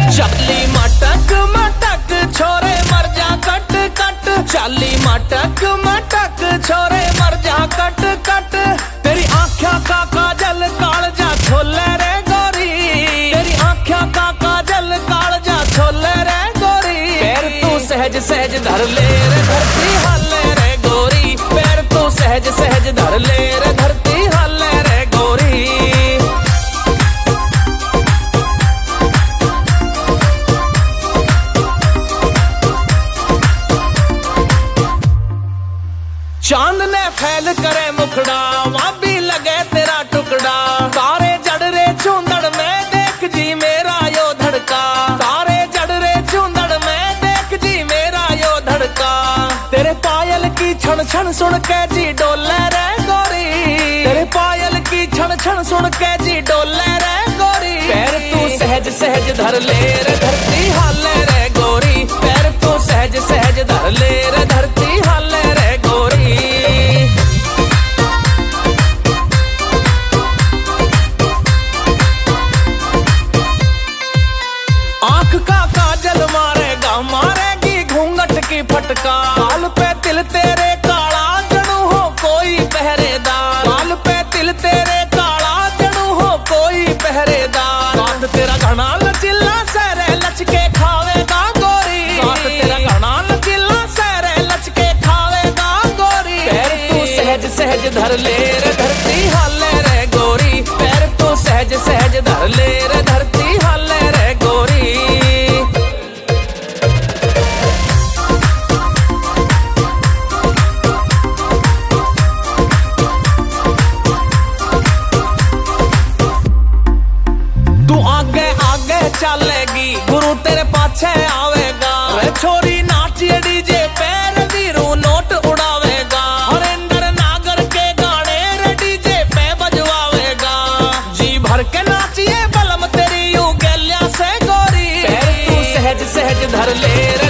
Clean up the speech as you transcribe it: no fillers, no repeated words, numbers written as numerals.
चाली मटक मटक छोरे मर जा कट कट, चाली मटक मटक छोरे मर जा कट कट। तेरी आँखों का काजल कालजा छोले रे गोरी, तेरी आँखों का काजल कालजा छोले रे गोरी। पैर तू सहज सहज धर ले रे धरती हाले रे गोरी, पैर तू सहज सहज धर ले रे धरती हाले रे गोरी। चांद ने फैल करे मुखड़ा, वहां भी लगे तेरा टुकड़ा। तारे जड़ रे चूंदड़ में देख जी मेरा यो धड़का, तारे जड़ रे चूंदड़ में देख जी मेरा यो धड़का। तेरे पायल की छन छन सुन के जी डोले रे गोरी, तेरे पायल की छन छन सुन के जी डोले रे गोरी। पैर तू सहज सहज धर ले रे धरती हाले रे गोरी, पैर तू सहज सहज धर ले रे धरती हाले रे गोरी। आंख का काजल मारेगा मारेगी घूंघट की फटका। बाल पे तिल तेरे काला जड़ू हो कोई पहरेदार, बाल पे तिल तेरे काला जड़ू हो कोई पहरेदार। बात तेरा घना लचिल्ला सहरे लचके खावेगा गोरी, बात तेरा घना लचिल्ला सहरे लचके खावेगा गोरी। पैर तू सहज सहज धर ले रे धरती हाले रे गोरी, पैर तू सहज सहज धर ले रे धरती हाले रे गोरी। तू आगे आगे चलेगी गुरु तेरे पाछे आवेगा, रे छोरी नाचिए डीजे पैर वीरू नोट उड़ावेगा। हरेंद्र नागर के गाने रे डीजे पे बजवावेगा, जी भर के नाचिए बलम तेरी यू गैलिया से गोरी। पैर तू सहज सहज धर ले रे